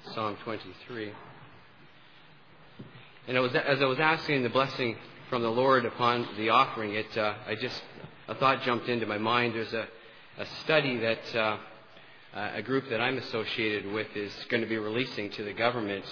Psalm 23. And as I was asking the blessing from the Lord upon the offering, a thought jumped into my mind. There's a study that a group that I'm associated with is going to be releasing to the government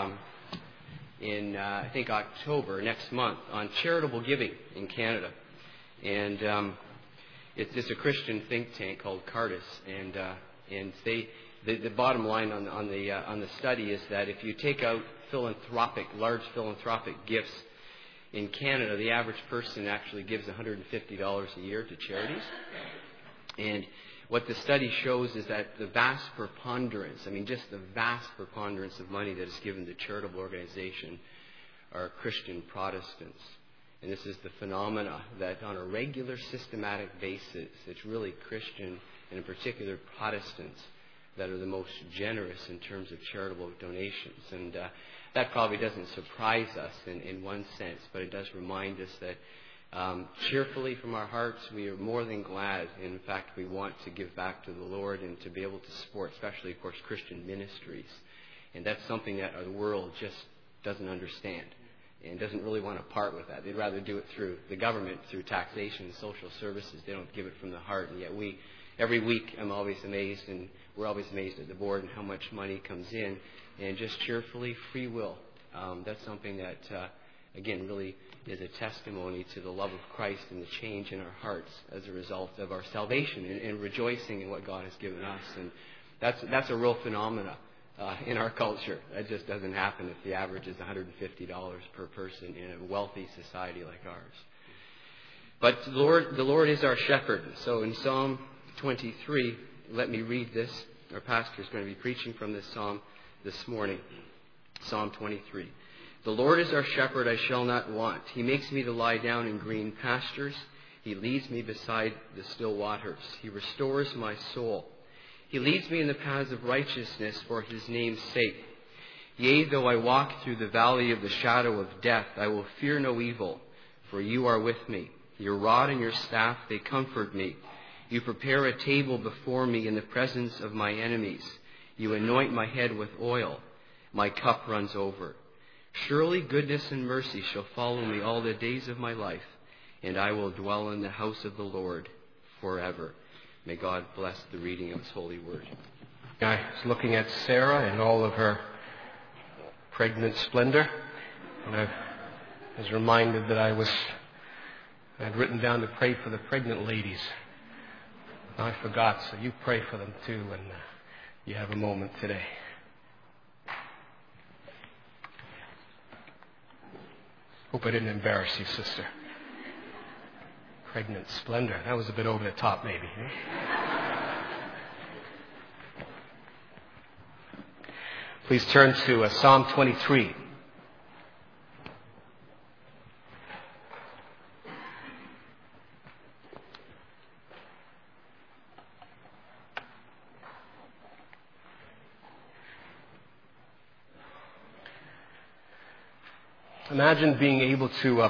in, I think, October next month on charitable giving in Canada. And it's a Christian think tank called Cardis, and the bottom line on the study is that if you take out large philanthropic gifts in Canada, the average person actually gives $150 a year to charities. And what the study shows is that the vast preponderance of money that is given to charitable organization are Christian Protestants. And this is the phenomena that on a regular systematic basis, it's really Christian and in particular Protestants that are the most generous in terms of charitable donations. And that probably doesn't surprise us in one sense, but it does remind us that cheerfully from our hearts, we are more than glad. In fact, we want to give back to the Lord and to be able to support, especially, of course, Christian ministries. And that's something that the world just doesn't understand and doesn't really want to part with that. They'd rather do it through the government, through taxation and social services. They don't give it from the heart. And yet every week, I'm always amazed, and we're always amazed at the board and how much money comes in. And just cheerfully, free will. That's something that, again, really is a testimony to the love of Christ and the change in our hearts as a result of our salvation and rejoicing in what God has given us. And that's a real phenomena in our culture. That just doesn't happen if the average is $150 per person in a wealthy society like ours. But the Lord is our shepherd. So in Psalm 23, let me read this. Our pastor is going to be preaching from this psalm this morning. Psalm 23. The Lord is our shepherd, I shall not want. He makes me to lie down in green pastures. He leads me beside the still waters. He restores my soul. He leads me in the paths of righteousness for his name's sake. Yea, though I walk through the valley of the shadow of death, I will fear no evil, for you are with me. Your rod and your staff, they comfort me. You prepare a table before me in the presence of my enemies. You anoint my head with oil. My cup runs over. Surely goodness and mercy shall follow me all the days of my life, and I will dwell in the house of the Lord forever. May God bless the reading of his holy word. I was looking at Sarah in all of her pregnant splendor, and I was reminded that I had written down to pray for the pregnant ladies. I forgot, so you pray for them too, and you have a moment today. Hope I didn't embarrass you, sister. Pregnant splendor. That was a bit over the top, maybe. Please turn to Psalm 23. Imagine being able to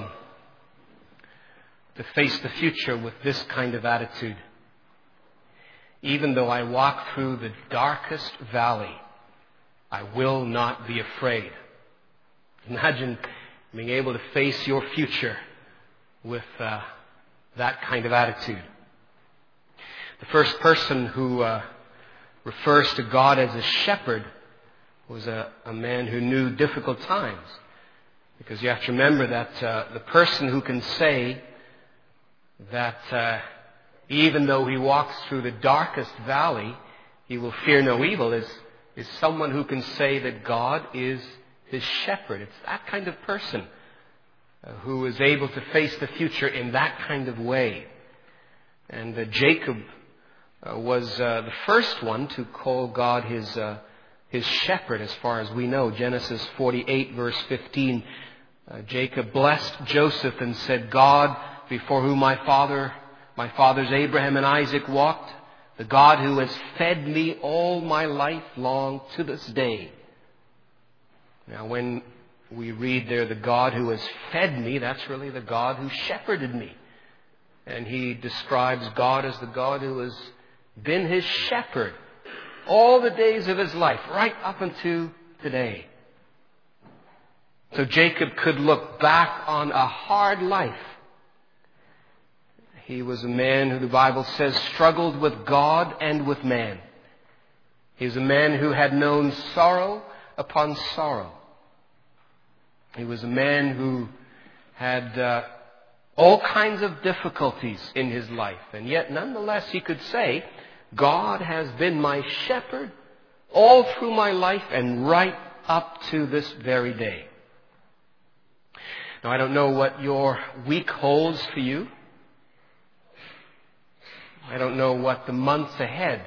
face the future with this kind of attitude. Even though I walk through the darkest valley, I will not be afraid. Imagine being able to face your future with that kind of attitude. The first person who refers to God as a shepherd was a man who knew difficult times. Because you have to remember that the person who can say that even though he walks through the darkest valley, he will fear no evil is someone who can say that God is his shepherd. It's that kind of person who is able to face the future in that kind of way. And Jacob was the first one to call God his shepherd, as far as we know. Genesis 48, verse 15. Jacob blessed Joseph and said, God, before whom my fathers Abraham and Isaac walked, the God who has fed me all my life long to this day. Now, when we read there, the God who has fed me, that's really the God who shepherded me. And he describes God as the God who has been his shepherd all the days of his life, right up unto today. So Jacob could look back on a hard life. He was a man who the Bible says struggled with God and with man. He was a man who had known sorrow upon sorrow. He was a man who had all kinds of difficulties in his life. And yet, nonetheless, he could say, God has been my shepherd all through my life and right up to this very day. Now, I don't know what your week holds for you. I don't know what the months ahead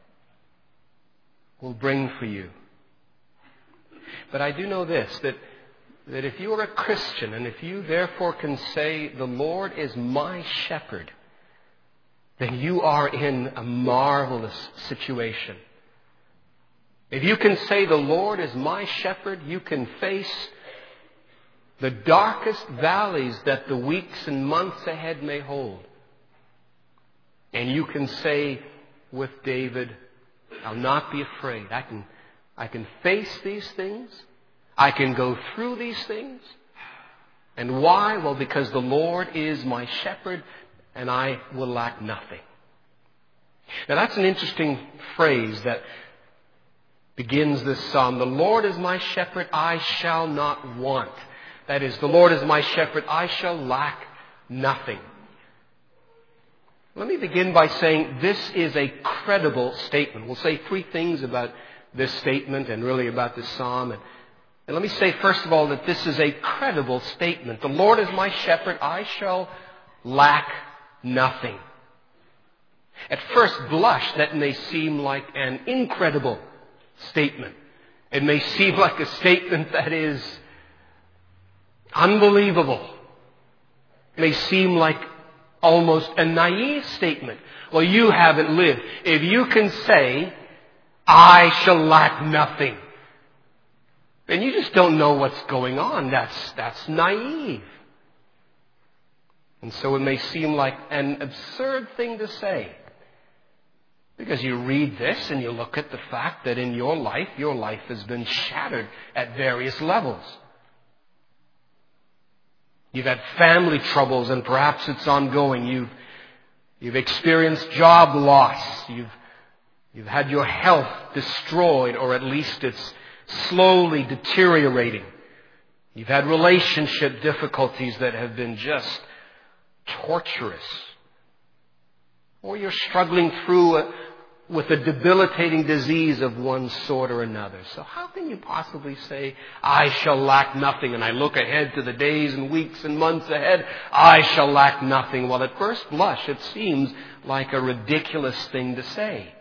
will bring for you. But I do know this, that if you are a Christian, and if you therefore can say, the Lord is my shepherd, then you are in a marvelous situation. If you can say, the Lord is my shepherd, you can face the darkest valleys that the weeks and months ahead may hold. And you can say with David, I'll not be afraid. I can face these things. I can go through these things. And why? Well, because the Lord is my shepherd and I will lack nothing. Now that's an interesting phrase that begins this psalm. The Lord is my shepherd, I shall not want. That is, the Lord is my shepherd, I shall lack nothing. Let me begin by saying this is a credible statement. We'll say three things about this statement and really about this psalm. And let me say, first of all, that this is a credible statement. The Lord is my shepherd, I shall lack nothing. At first blush, that may seem like an incredible statement. It may seem like a statement that is unbelievable. It may seem like almost a naive statement. Well, you haven't lived. If you can say, I shall lack nothing, then you just don't know what's going on. That's naive. And so it may seem like an absurd thing to say. Because you read this and you look at the fact that in your life has been shattered at various levels. You've had family troubles and perhaps it's ongoing. You've experienced job loss. You've had your health destroyed, or at least it's slowly deteriorating. You've had relationship difficulties that have been just torturous. Or you're struggling through with a debilitating disease of one sort or another. So how can you possibly say, I shall lack nothing, and I look ahead to the days and weeks and months ahead, I shall lack nothing? Well, at first blush, it seems like a ridiculous thing to say.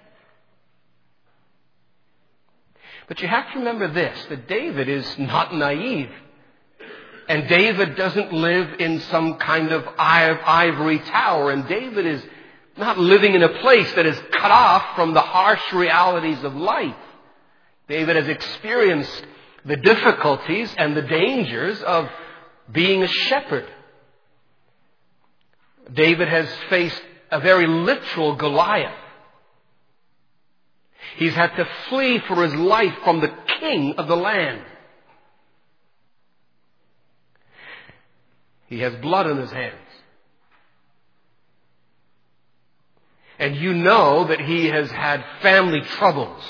But you have to remember this, that David is not naive. And David doesn't live in some kind of ivory tower. And David is not living in a place that is cut off from the harsh realities of life. David has experienced the difficulties and the dangers of being a shepherd. David has faced a very literal Goliath. He's had to flee for his life from the king of the land. He has blood on his hands. And you know that he has had family troubles.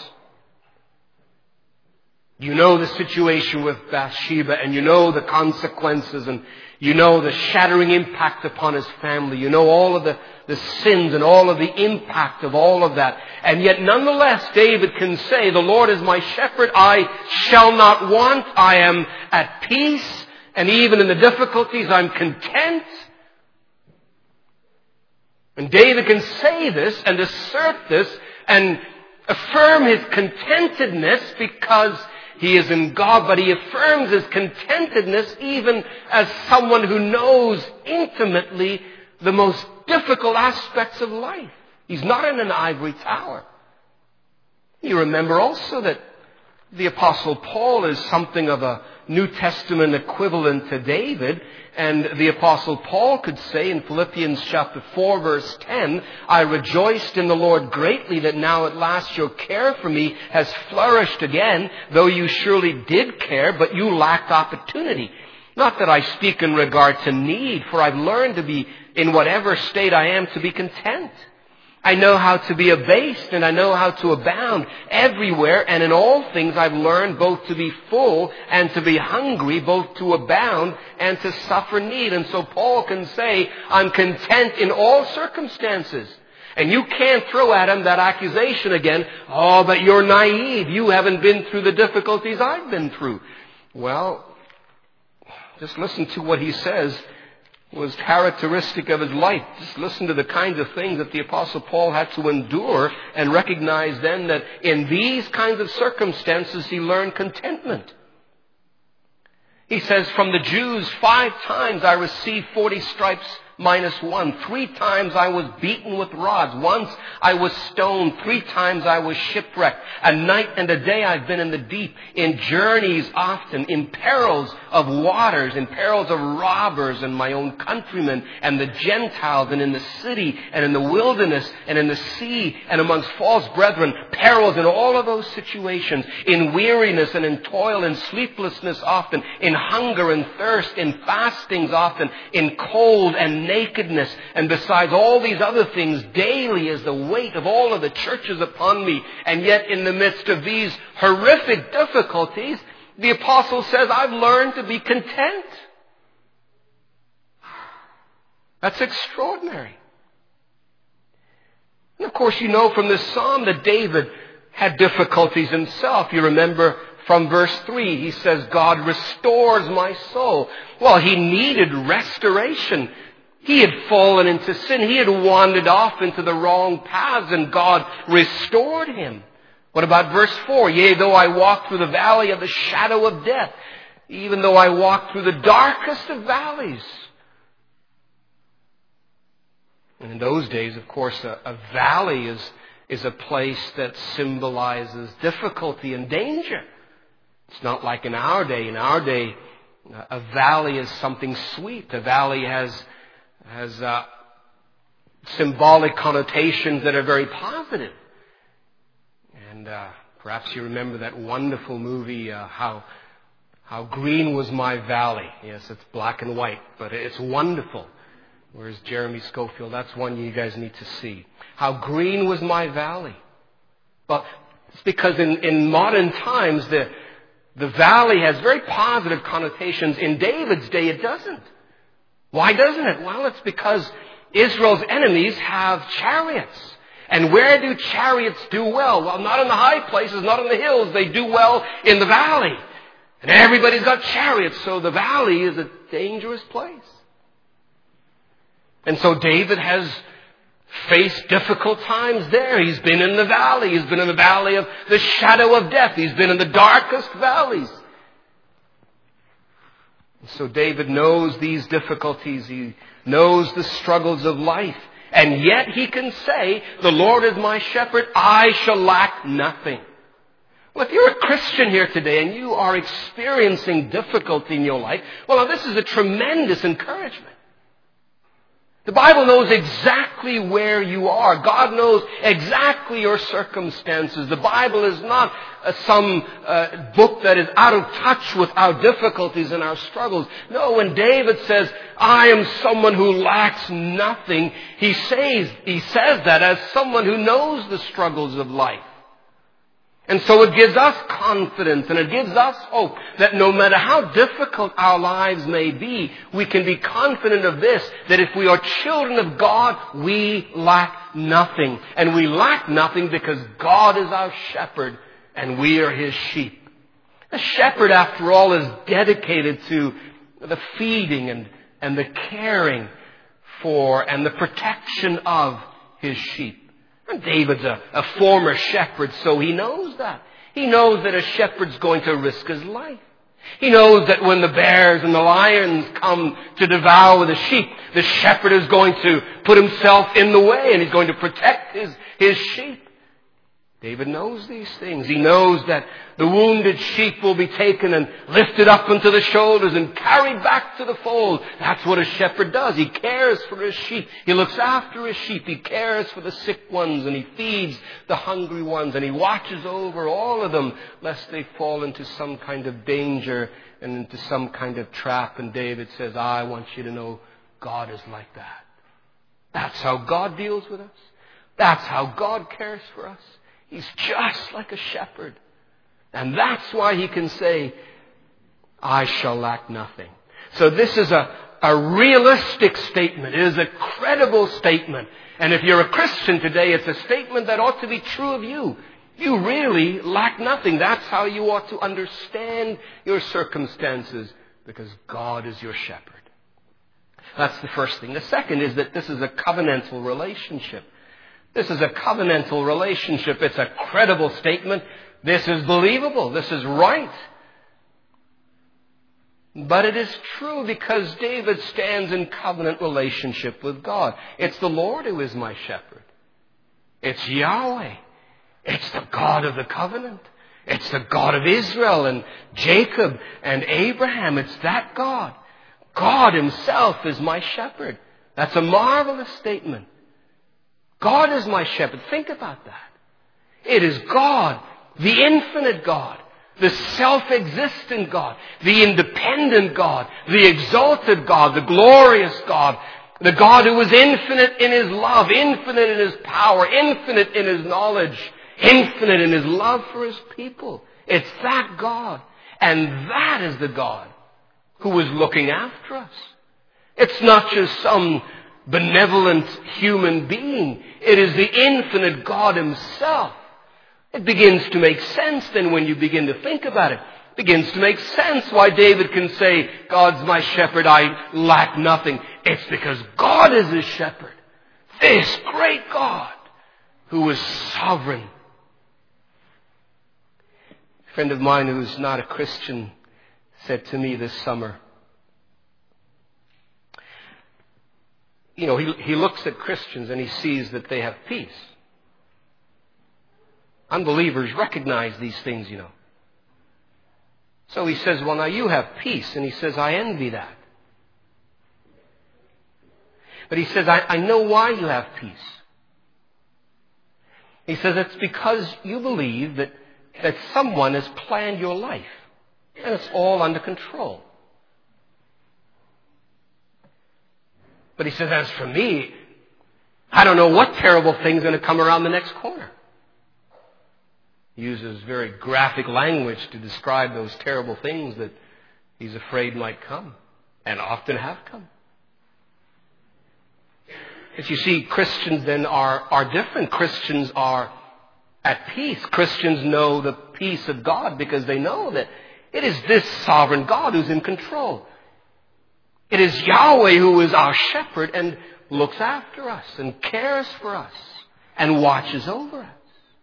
You know the situation with Bathsheba, and you know the consequences, and you know the shattering impact upon his family. You know all of the sins and all of the impact of all of that. And yet nonetheless, David can say, the Lord is my shepherd, I shall not want, I am at peace, and even in the difficulties I'm content. And David can say this and assert this and affirm his contentedness because he is in God, but he affirms his contentedness even as someone who knows intimately the most difficult aspects of life. He's not in an ivory tower. You remember also that the Apostle Paul is something of a New Testament equivalent to David. And the Apostle Paul could say in Philippians chapter 4, verse 10, I rejoiced in the Lord greatly that now at last your care for me has flourished again, though you surely did care, but you lacked opportunity. Not that I speak in regard to need, for I've learned to be, in whatever state I am, to be content. I know how to be abased and I know how to abound everywhere, and in all things I've learned both to be full and to be hungry, both to abound and to suffer need. And so Paul can say, I'm content in all circumstances. And you can't throw at him that accusation again, oh, but you're naive. You haven't been through the difficulties I've been through. Well, just listen to what he says was characteristic of his life. Just listen to the kinds of things that the Apostle Paul had to endure, and recognize then that in these kinds of circumstances he learned contentment. He says, from the Jews 5 times I received 40 stripes minus 1. 3 times I was beaten with rods. Once I was stoned. 3 times I was shipwrecked. A night and a day I've been in the deep, in journeys often, in perils of waters, in perils of robbers and my own countrymen and the Gentiles, and in the city and in the wilderness and in the sea and amongst false brethren, perils in all of those situations, in weariness and in toil, in sleeplessness often, in hunger and thirst, in fastings often, in cold and nakedness, and besides all these other things, daily is the weight of all of the churches upon me. And yet in the midst of these horrific difficulties, the apostle says, I've learned to be content. That's extraordinary. And of course, you know from this psalm that David had difficulties himself. You remember from verse 3, he says, God restores my soul. Well, he needed restoration. He had fallen into sin. He had wandered off into the wrong paths, and God restored him. What about verse 4? Yea, though I walk through the valley of the shadow of death, even though I walk through the darkest of valleys. And in those days, of course, a valley is a place that symbolizes difficulty and danger. It's not like in our day. In our day, a valley is something sweet. A valley has symbolic connotations that are very positive. And perhaps you remember that wonderful movie, How Green Was My Valley. Yes, it's black and white, but it's wonderful. Where's Jeremy Schofield? That's one you guys need to see. How Green Was My Valley. Well, it's because in modern times, the valley has very positive connotations. In David's day, it doesn't. Why doesn't it? Well, it's because Israel's enemies have chariots. And where do chariots do well? Well, not in the high places, not in the hills. They do well in the valley. And everybody's got chariots, so the valley is a dangerous place. And so David has faced difficult times there. He's been in the valley. He's been in the valley of the shadow of death. He's been in the darkest valleys. So David knows these difficulties. He knows the struggles of life. And yet he can say, the Lord is my shepherd, I shall lack nothing. Well, if you're a Christian here today and you are experiencing difficulty in your life, well, now this is a tremendous encouragement. The Bible knows exactly where you are. God knows exactly your circumstances. The Bible is not some book that is out of touch with our difficulties and our struggles. No, when David says, I am someone who lacks nothing, he says that as someone who knows the struggles of life. And so it gives us confidence and it gives us hope that no matter how difficult our lives may be, we can be confident of this, that if we are children of God, we lack nothing. And we lack nothing because God is our shepherd and we are his sheep. A shepherd, after all, is dedicated to the feeding and the caring for and the protection of his sheep. And David's a former shepherd, so he knows that. He knows that a shepherd's going to risk his life. He knows that when the bears and the lions come to devour the sheep, the shepherd is going to put himself in the way and he's going to protect his sheep. David knows these things. He knows that the wounded sheep will be taken and lifted up onto the shoulders and carried back to the fold. That's what a shepherd does. He cares for his sheep. He looks after his sheep. He cares for the sick ones, and he feeds the hungry ones, and he watches over all of them lest they fall into some kind of danger and into some kind of trap. And David says, I want you to know God is like that. That's how God deals with us. That's how God cares for us. He's just like a shepherd. And that's why he can say, I shall lack nothing. So this is a realistic statement. It is a credible statement. And if you're a Christian today, it's a statement that ought to be true of you. You really lack nothing. That's how you ought to understand your circumstances, because God is your shepherd. That's the first thing. The second is that this is a covenantal relationship. This is a covenantal relationship. It's a credible statement. This is believable. This is right. But it is true because David stands in covenant relationship with God. It's the Lord who is my shepherd. It's Yahweh. It's the God of the covenant. It's the God of Israel and Jacob and Abraham. It's that God. God himself is my shepherd. That's a marvelous statement. God is my shepherd. Think about that. It is God, the infinite God, the self-existent God, the independent God, the exalted God, the glorious God, the God who is infinite in his love, infinite in his power, infinite in his knowledge, infinite in his love for his people. It's that God. And that is the God who is looking after us. It's not just some benevolent human being. It is the infinite God himself. It begins to make sense then when you begin to think about it. It begins to make sense why David can say, God's my shepherd, I lack nothing. It's because God is his shepherd. This great God who is sovereign. A friend of mine who's not a Christian said to me this summer, he looks at Christians and he sees that they have peace. Unbelievers recognize these things, So he says, well, now you have peace. And he says, I envy that. But he says, I know why you have peace. He says, it's because you believe that someone has planned your life. And it's all under control. But he says, as for me, I don't know what terrible thing's going to come around the next corner. He uses very graphic language to describe those terrible things that he's afraid might come, and often have come. But you see, Christians then are different. Christians are at peace. Christians know the peace of God because they know that it is this sovereign God who's in control. It is Yahweh who is our shepherd and looks after us and cares for us and watches over us.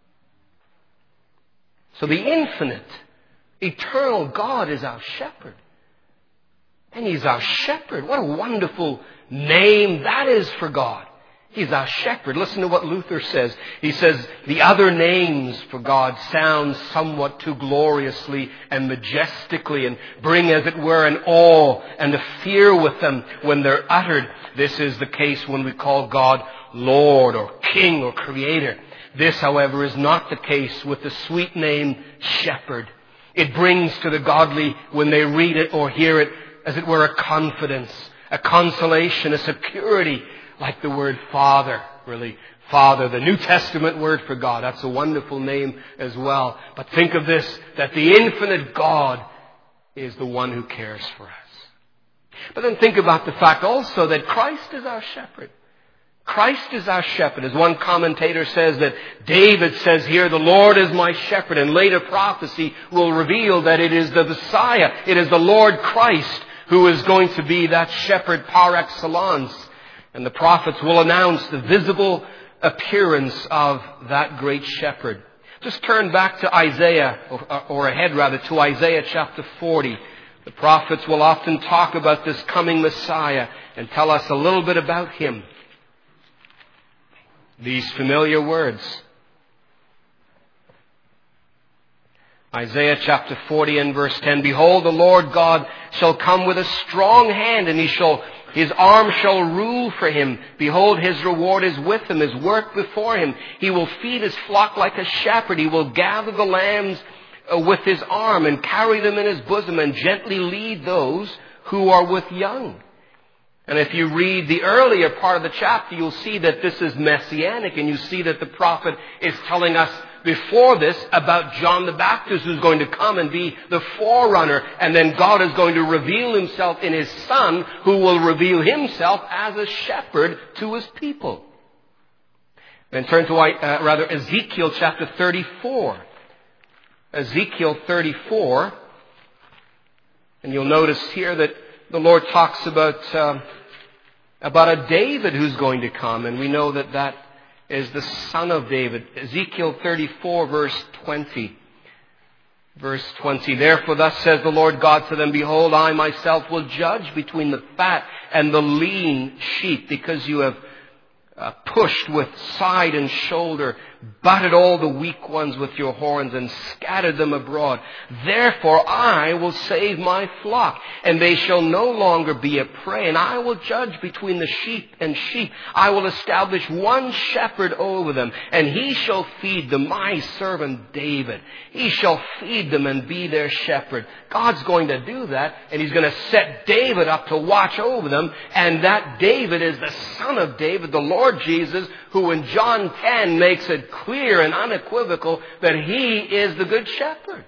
So the infinite, eternal God is our shepherd. And he's our shepherd. What a wonderful name that is for God. He's our shepherd. Listen to what Luther says. He says, the other names for God sound somewhat too gloriously and majestically and bring, as it were, an awe and a fear with them when they're uttered. This is the case when we call God Lord or King or Creator. This, however, is not the case with the sweet name Shepherd. It brings to the godly, when they read it or hear it, as it were, a confidence, a consolation, a security, like the word Father, really. Father, the New Testament word for God. That's a wonderful name as well. But think of this, that the infinite God is the one who cares for us. But then think about the fact also that Christ is our shepherd. Christ is our shepherd. As one commentator says, that David says here, the Lord is my shepherd. And later prophecy will reveal that it is the Messiah. It is the Lord Christ who is going to be that shepherd par excellence. And the prophets will announce the visible appearance of that great shepherd. Just turn back to Isaiah, or ahead rather, to Isaiah chapter 40. The prophets will often talk about this coming Messiah and tell us a little bit about him. These familiar words. Isaiah chapter 40 and verse 10, Behold, the Lord God shall come with a strong hand, and his arm shall rule for him. Behold, his reward is with him, his work before him. He will feed his flock like a shepherd. He will gather the lambs with his arm and carry them in his bosom and gently lead those who are with young. And if you read the earlier part of the chapter, you'll see that this is messianic, and you see that the prophet is telling us before this about John the Baptist, who's going to come and be the forerunner, and then God is going to reveal himself in his Son, who will reveal himself as a shepherd to his people. Then turn to Ezekiel chapter 34. Ezekiel 34, and you'll notice here that the Lord talks about a David who's going to come, and we know that that is the son of David. Ezekiel 34, verse 20. Verse 20, Therefore thus says the Lord God to them, Behold, I myself will judge between the fat and the lean sheep, because you have pushed with side and shoulder, butted all the weak ones with your horns, and scattered them abroad. Therefore I will save my flock, and they shall no longer be a prey. And I will judge between the sheep and sheep. I will establish one shepherd over them, and he shall feed them, my servant David. He shall feed them and be their shepherd. God's going to do that, and he's going to set David up to watch over them. And that David is the son of David, the Lord Jesus, who in John 10 makes it clear and unequivocal that he is the good shepherd.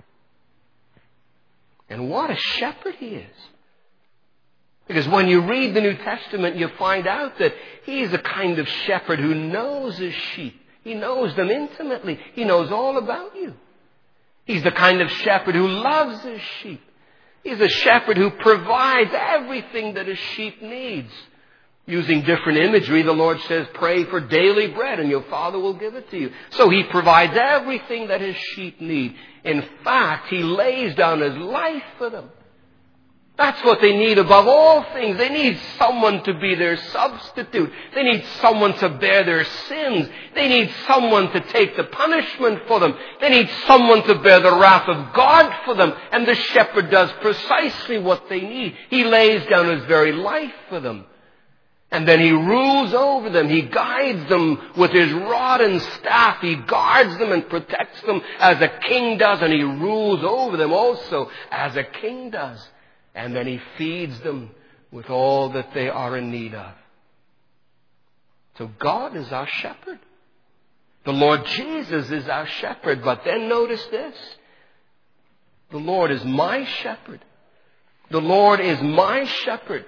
And what a shepherd he is. Because when you read the New Testament, you find out that he's a kind of shepherd who knows his sheep. He knows them intimately. He knows all about you. He's the kind of shepherd who loves his sheep. He's a shepherd who provides everything that his sheep needs. Using different imagery, the Lord says, pray for daily bread and your Father will give it to you. So he provides everything that his sheep need. In fact, he lays down his life for them. That's what they need above all things. They need someone to be their substitute. They need someone to bear their sins. They need someone to take the punishment for them. They need someone to bear the wrath of God for them. And the shepherd does precisely what they need. He lays down his very life for them. And then he rules over them. He guides them with his rod and staff. He guards them and protects them as a king does. And he rules over them also as a king does. And then he feeds them with all that they are in need of. So God is our shepherd. The Lord Jesus is our shepherd. But then notice this. The Lord is my shepherd. The Lord is my shepherd.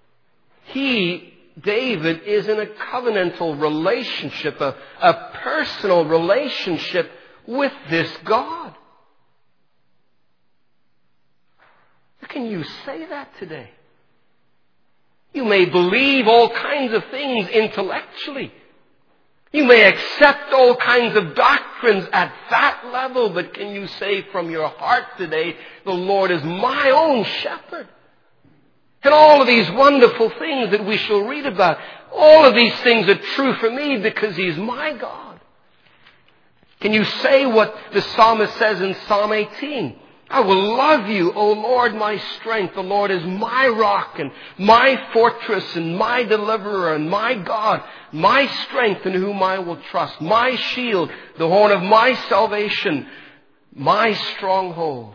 David is in a covenantal relationship, a personal relationship with this God. Can you say that today? You may believe all kinds of things intellectually. You may accept all kinds of doctrines at that level, but can you say from your heart today, the Lord is my own shepherd? And all of these wonderful things that we shall read about, all of these things are true for me because he's my God. Can you say what the psalmist says in Psalm 18? I will love you, O Lord, my strength. The Lord is my rock and my fortress and my deliverer and my God, my strength in whom I will trust, my shield, the horn of my salvation, my stronghold.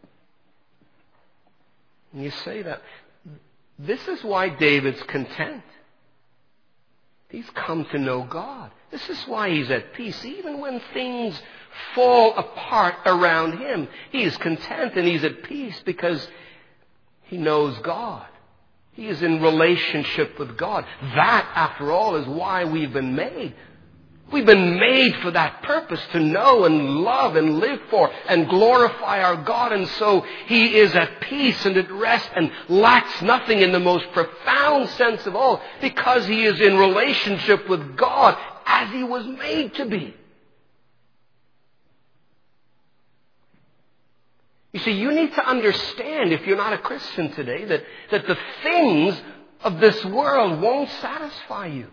And you say that. This is why David's content. He's come to know God. This is why he's at peace. Even when things fall apart around him, he is content and he's at peace because he knows God. He is in relationship with God. That, after all, is why we've been made. We've been made for that purpose, to know and love and live for and glorify our God. And so he is at peace and at rest and lacks nothing in the most profound sense of all, because he is in relationship with God as he was made to be. You see, you need to understand, if you're not a Christian today, that the things of this world won't satisfy you.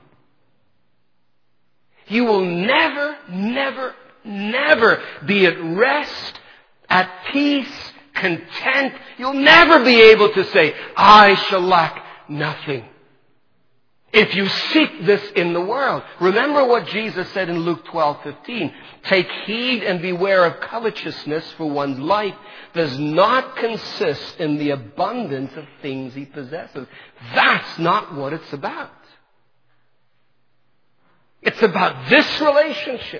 You will never, never, never be at rest at peace, content. You'll never be able to say, I shall lack nothing. If you seek this in the world. Remember what Jesus said in Luke 12:15. Take heed and beware of covetousness, for one's life does not consist in the abundance of things he possesses. That's not what it's about. It's about this relationship.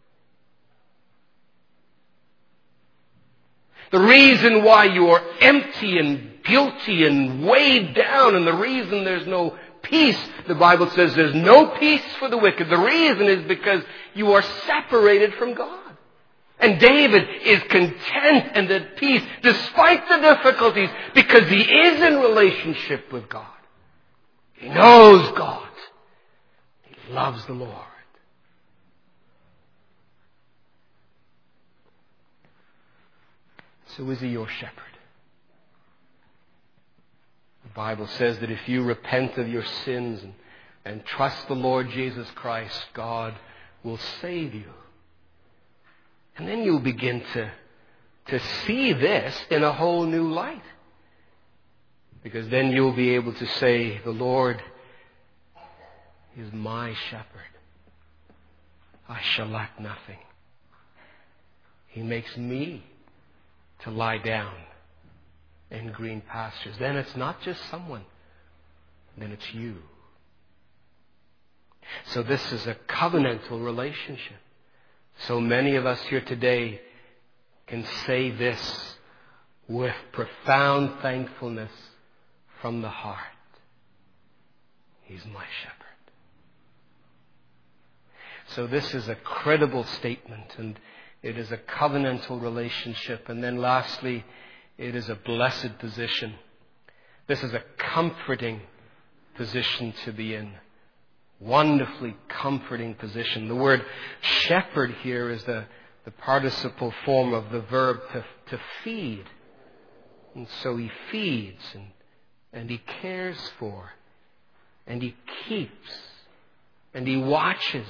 The reason why you are empty and guilty and weighed down, and the reason there's no peace, the Bible says there's no peace for the wicked. The reason is because you are separated from God. And David is content and at peace despite the difficulties because he is in relationship with God. He knows God. He loves the Lord. So is he your shepherd? The Bible says that if you repent of your sins and trust the Lord Jesus Christ, God will save you. And then you'll begin to see this in a whole new light. Because then you'll be able to say, the Lord is my shepherd. I shall lack nothing. He makes me to lie down in green pastures. Then it's not just someone. Then it's you. So this is a covenantal relationship. So many of us here today can say this with profound thankfulness from the heart. He's my shepherd. So this is a credible statement, and it is a covenantal relationship. And then lastly, it is a blessed position. This is a comforting position to be in. Wonderfully comforting position. The word shepherd here is the participle form of the verb to feed. And so he feeds and he cares for and he keeps and he watches.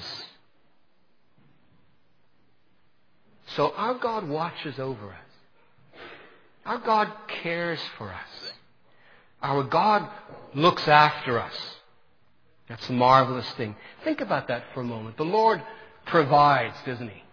So our God watches over us. Our God cares for us. Our God looks after us. That's a marvelous thing. Think about that for a moment. The Lord provides, doesn't He?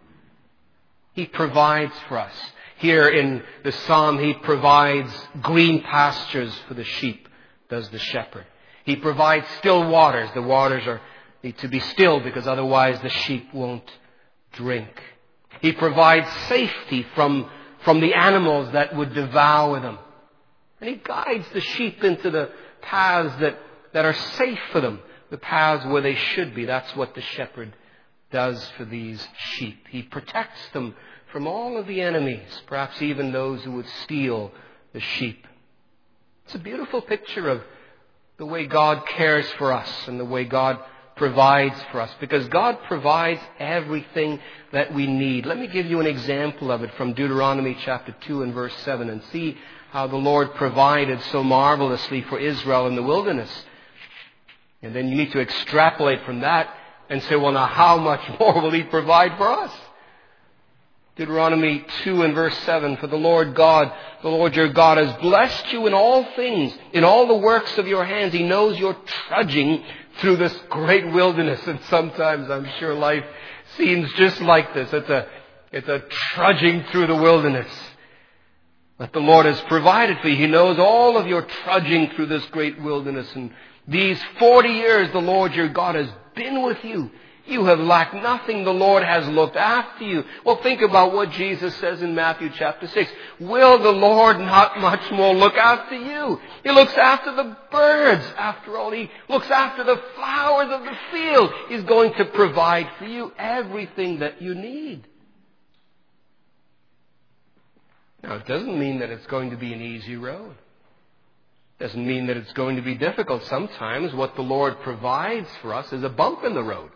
He provides for us. Here in the Psalm, He provides green pastures for the sheep, does the shepherd. He provides still waters. The waters need to be still because otherwise the sheep won't drink. He provides safety from the animals that would devour them. And He guides the sheep into the paths that are safe for them. The paths where they should be. That's what the shepherd does for these sheep. He protects them from all of the enemies, perhaps even those who would steal the sheep. It's a beautiful picture of the way God cares for us and the way God provides for us, because God provides everything that we need. Let me give you an example of it from Deuteronomy chapter 2 and verse 7 and see how the Lord provided so marvelously for Israel in the wilderness. And then you need to extrapolate from that and say, well, now how much more will He provide for us? Deuteronomy 2 and verse 7, for the Lord God, the Lord your God has blessed you in all things, in all the works of your hands. He knows you're trudging through this great wilderness. And sometimes I'm sure life seems just like this. It's a trudging through the wilderness. But the Lord has provided for you. He knows all of your trudging through this great wilderness. And these 40 years the Lord your God has been with you. You have lacked nothing. The Lord has looked after you. Well, think about what Jesus says in Matthew chapter 6. Will the Lord not much more look after you? He looks after the birds. After all, He looks after the flowers of the field. He's going to provide for you everything that you need. Now, it doesn't mean that it's going to be an easy road. It doesn't mean that it's going to be difficult. Sometimes what the Lord provides for us is a bump in the road.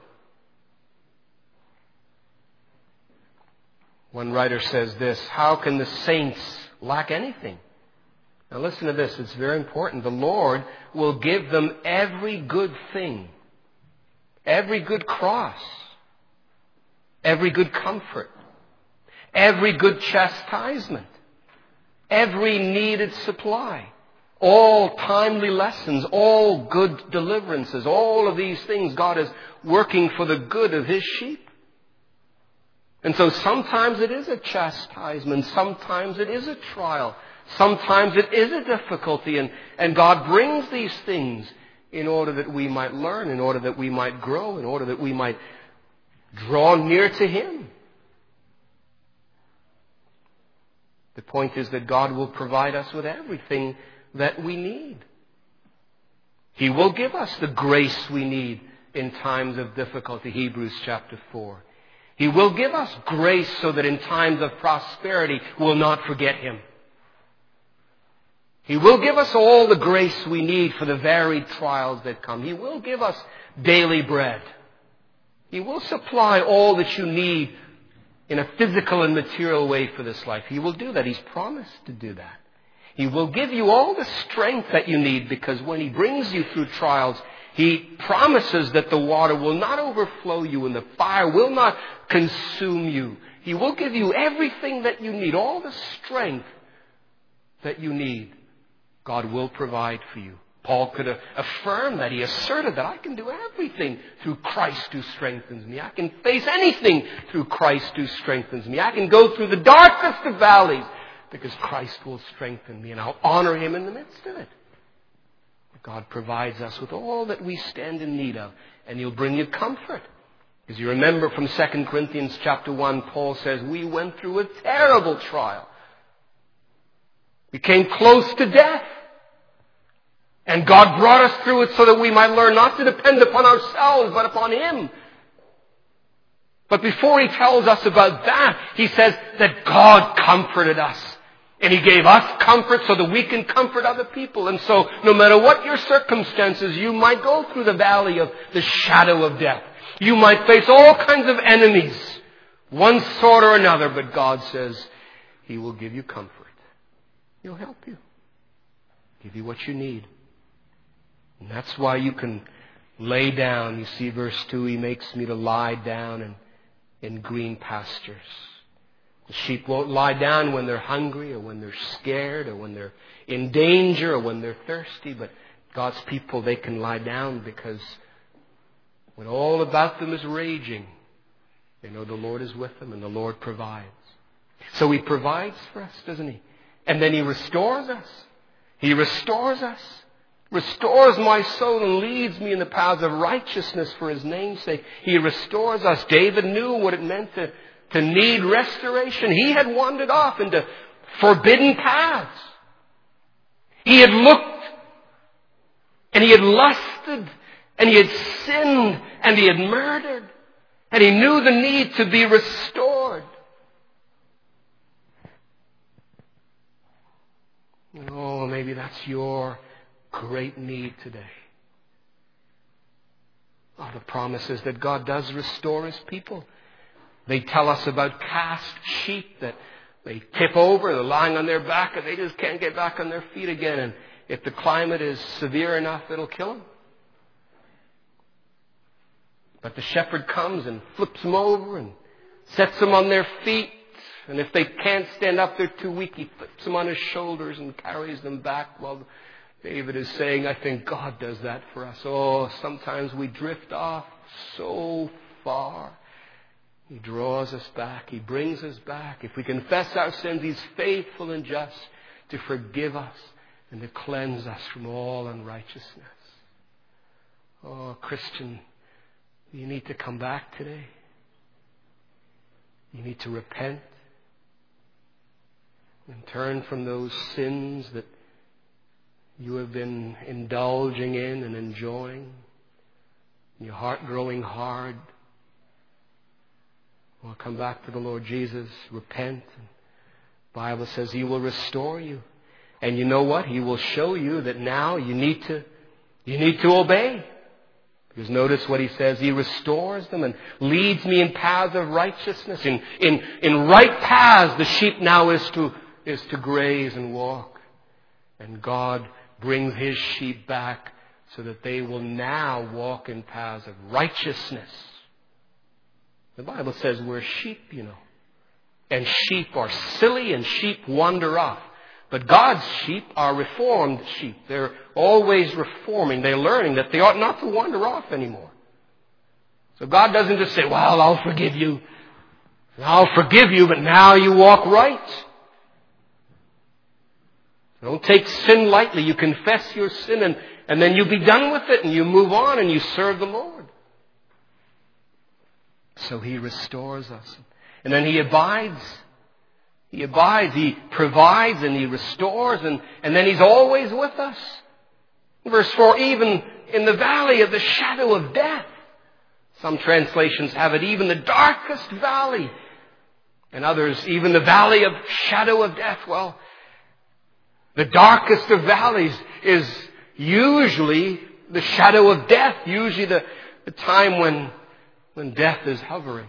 One writer says this, how can the saints lack anything? Now listen to this, it's very important. The Lord will give them every good thing, every good cross, every good comfort, every good chastisement, every needed supply, all timely lessons, all good deliverances, all of these things God is working for the good of His sheep. And so sometimes it is a chastisement, sometimes it is a trial, sometimes it is a difficulty, and God brings these things in order that we might learn, in order that we might grow, in order that we might draw near to Him. The point is that God will provide us with everything that we need. He will give us the grace we need in times of difficulty, Hebrews chapter 4. He will give us grace so that in times of prosperity we'll not forget Him. He will give us all the grace we need for the varied trials that come. He will give us daily bread. He will supply all that you need in a physical and material way for this life. He will do that. He's promised to do that. He will give you all the strength that you need, because when He brings you through trials, He promises that the water will not overflow you and the fire will not consume you. He will give you everything that you need, all the strength that you need. God will provide for you. Paul could affirm that. He asserted that I can do everything through Christ who strengthens me. I can face anything through Christ who strengthens me. I can go through the darkest of valleys because Christ will strengthen me, and I'll honor Him in the midst of it. God provides us with all that we stand in need of, and He'll bring you comfort. As you remember from 2 Corinthians chapter 1, Paul says, we went through a terrible trial. We came close to death. And God brought us through it so that we might learn not to depend upon ourselves, but upon Him. But before he tells us about that, he says that God comforted us. And He gave us comfort so that we can comfort other people. And so, no matter what your circumstances, you might go through the valley of the shadow of death. You might face all kinds of enemies, one sort or another, but God says He will give you comfort. He'll help you. Give you what you need. And that's why you can lay down. You see verse 2, He makes me to lie down in green pastures. The sheep won't lie down when they're hungry or when they're scared or when they're in danger or when they're thirsty. But God's people, they can lie down because when all about them is raging, they know the Lord is with them and the Lord provides. So He provides for us, doesn't He? And then He restores us. He restores us. Restores my soul and leads me in the paths of righteousness for His name's sake. He restores us. David knew what it meant to need restoration. He had wandered off into forbidden paths. He had looked and he had lusted and he had sinned and he had murdered. And he knew the need to be restored. Oh, maybe that's your great need today. Oh, the promise is that God does restore His people. They tell us about cast sheep that they tip over, they're lying on their back, and they just can't get back on their feet again. And if the climate is severe enough, it'll kill them. But the shepherd comes and flips them over and sets them on their feet. And if they can't stand up, they're too weak, He flips them on His shoulders and carries them back. Well, David is saying, I think God does that for us. Oh, sometimes we drift off so far. He draws us back. He brings us back. If we confess our sins, He's faithful and just to forgive us and to cleanse us from all unrighteousness. Oh, Christian, you need to come back today. You need to repent and turn from those sins that you have been indulging in and enjoying. Your heart growing hard. Well, come back to the Lord Jesus. Repent. The Bible says He will restore you. And you know what? He will show you that now you need to obey. Because notice what He says. He restores them and leads me in paths of righteousness. In right paths the sheep now is to graze and walk. And God brings His sheep back so that they will now walk in paths of righteousness. The Bible says we're sheep, you know. And sheep are silly and sheep wander off. But God's sheep are reformed sheep. They're always reforming. They're learning that they ought not to wander off anymore. So God doesn't just say, well, I'll forgive you. I'll forgive you, but now you walk right. Don't take sin lightly. You confess your sin and then you be done with it and you move on and you serve the Lord. So He restores us. And then He abides. He abides. He provides and He restores and then He's always with us. Verse 4, even in the valley of the shadow of death. Some translations have it, even the darkest valley. And others, even the valley of shadow of death. Well, the darkest of valleys is usually the shadow of death. Usually the time when death is hovering.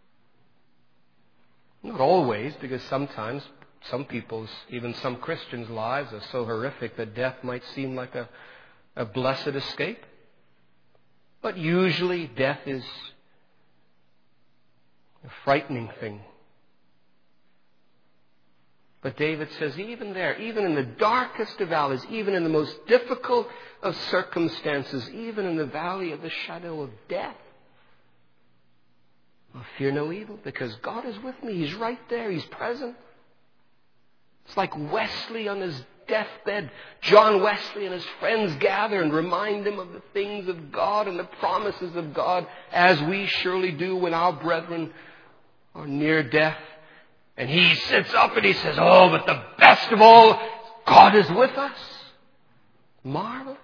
Not always, because sometimes some people's, even some Christians' lives are so horrific that death might seem like a blessed escape. But usually death is a frightening thing. But David says even there, even in the darkest of valleys, even in the most difficult of circumstances, even in the valley of the shadow of death, I'll fear no evil because God is with me. He's right there. He's present. It's like Wesley on his deathbed. John Wesley and his friends gather and remind him of the things of God and the promises of God, as we surely do when our brethren are near death. And he sits up and he says, oh, but the best of all, God is with us. Marvelous.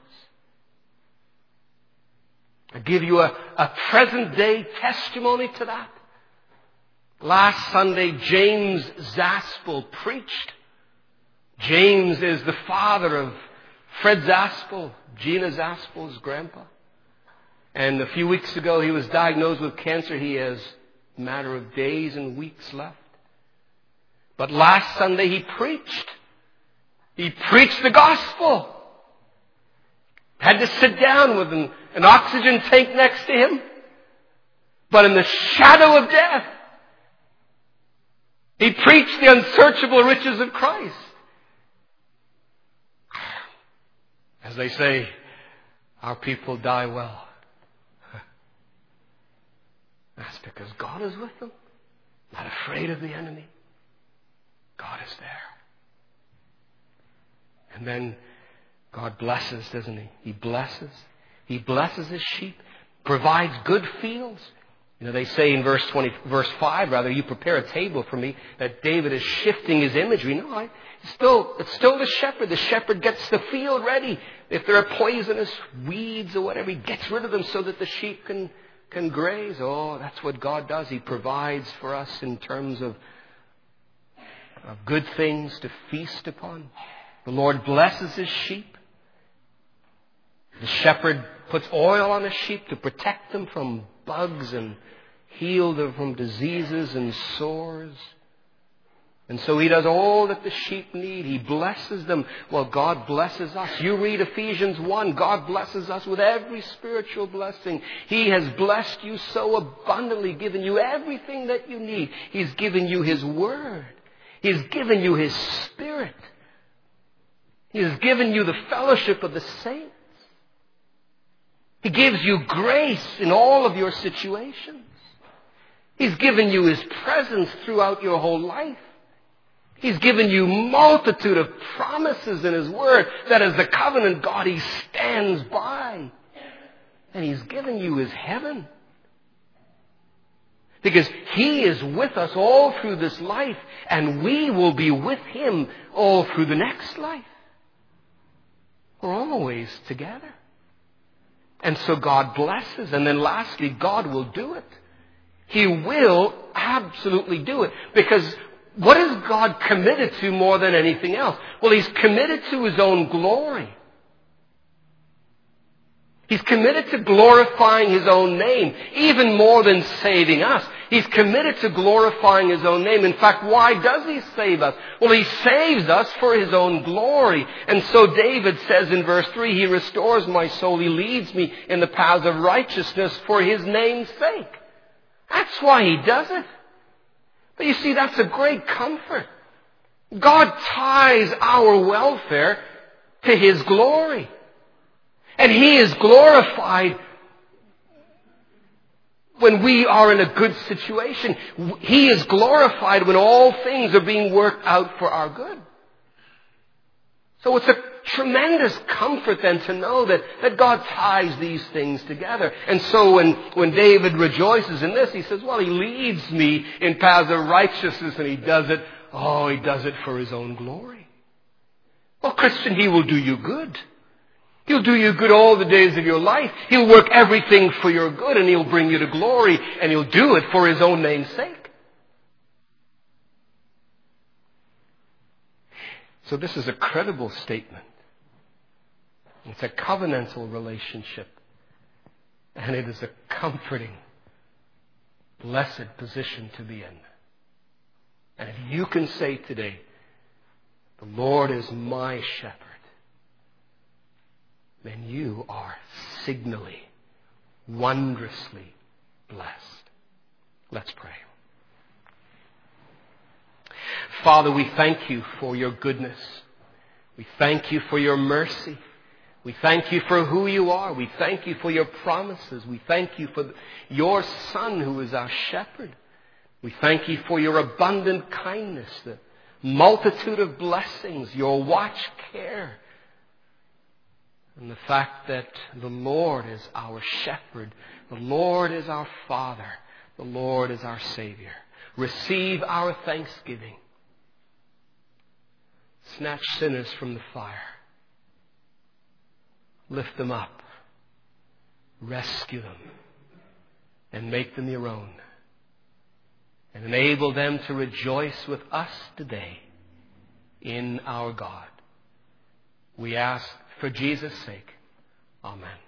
I give you a present day testimony to that. Last Sunday, James Zaspel preached. James is the father of Fred Zaspel, Gina Zaspel's grandpa. And a few weeks ago, he was diagnosed with cancer. He has a matter of days and weeks left. But last Sunday, he preached. He preached the gospel. Had to sit down with an oxygen tank next to him. But in the shadow of death, he preached the unsearchable riches of Christ. As they say, our people die well. That's because God is with them. Not afraid of the enemy. God is there. And then God blesses, doesn't He? He blesses. He blesses His sheep. Provides good fields. You know, they say in verse 5, you prepare a table for me, that David is shifting his imagery. No, it's still the shepherd. The shepherd gets the field ready. If there are poisonous weeds or whatever, he gets rid of them so that the sheep can graze. Oh, that's what God does. He provides for us in terms of good things to feast upon. The Lord blesses His sheep. The shepherd puts oil on his sheep to protect them from bugs and heal them from diseases and sores. And so He does all that the sheep need. He blesses them. Well, God blesses us. You read Ephesians 1. God blesses us with every spiritual blessing. He has blessed you so abundantly, given you everything that you need. He's given you His Word. He's given you His Spirit. He has given you the fellowship of the saints. He gives you grace in all of your situations. He's given you His presence throughout your whole life. He's given you multitude of promises in His Word that as the covenant God, He stands by. And He's given you His heaven. Because He is with us all through this life, and we will be with Him all through the next life. We're always together. And so God blesses. And then lastly, God will do it. He will absolutely do it. Because what is God committed to more than anything else? Well, He's committed to His own glory. He's committed to glorifying His own name, even more than saving us. He's committed to glorifying His own name. In fact, why does He save us? Well, He saves us for His own glory. And so David says in verse 3, He restores my soul. He leads me in the paths of righteousness for His name's sake. That's why He does it. But you see, that's a great comfort. God ties our welfare to His glory. And He is glorified when we are in a good situation. He is glorified when all things are being worked out for our good. So it's a tremendous comfort then to know that God ties these things together. And so when David rejoices in this, he says, well, He leads me in paths of righteousness, and He does it for His own glory. Well, Christian, He will do you good. He'll do you good all the days of your life. He'll work everything for your good, and He'll bring you to glory, and He'll do it for His own name's sake. So this is a credible statement. It's a covenantal relationship. And it is a comforting, blessed position to be in. And if you can say today, the Lord is my shepherd, then you are signally, wondrously blessed. Let's pray. Father, we thank You for Your goodness. We thank You for Your mercy. We thank You for who You are. We thank You for Your promises. We thank You for Your Son who is our shepherd. We thank You for Your abundant kindness, the multitude of blessings, Your watch care, and the fact that the Lord is our shepherd. The Lord is our Father. The Lord is our Savior. Receive our thanksgiving. Snatch sinners from the fire. Lift them up. Rescue them. And make them Your own. And enable them to rejoice with us today in our God. We ask for Jesus' sake. Amen.